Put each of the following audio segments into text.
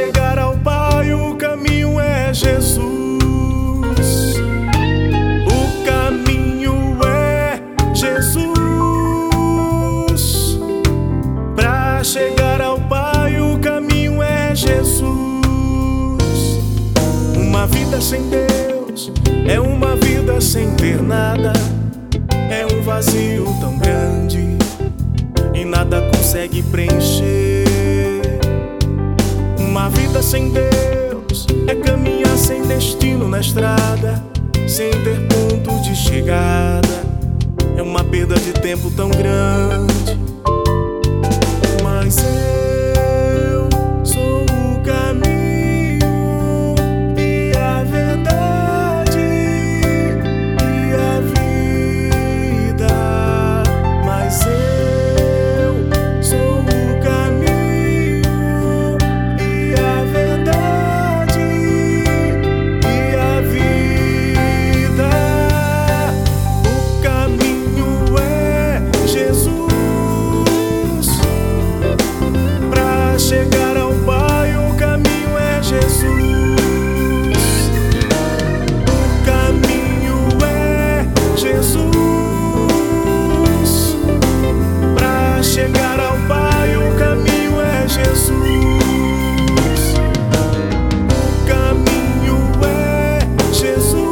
chegar ao Pai, o caminho é Jesus. O caminho é Jesus. Pra chegar ao Pai, o caminho é Jesus. Uma vida sem Deus é uma vida sem ter nada. É um vazio tão grande e nada consegue preencher. Uma vida sem Deus é caminhar sem destino na estrada, sem ter ponto de chegada. É uma perda de tempo tão grande. Mas eu sou o caminho e a verdade e a vida. Mas eu sou o caminho e a verdade e a vida. O caminho é Jesus. Pra chegar ao Pai, o caminho é Jesus. O caminho é Jesus. Pra chegar ao Pai, o caminho é Jesus. O caminho é Jesus.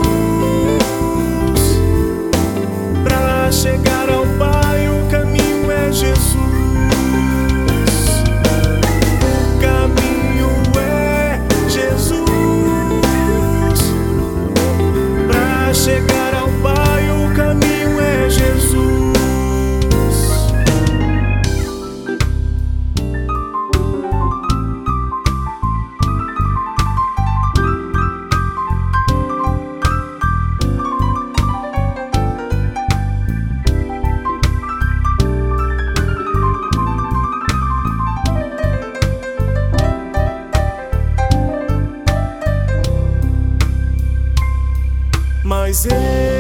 Pra chegar ao Pai, o caminho é Jesus. O caminho é Jesus. Pra chegar ao Pai, o caminho é Jesus. Mas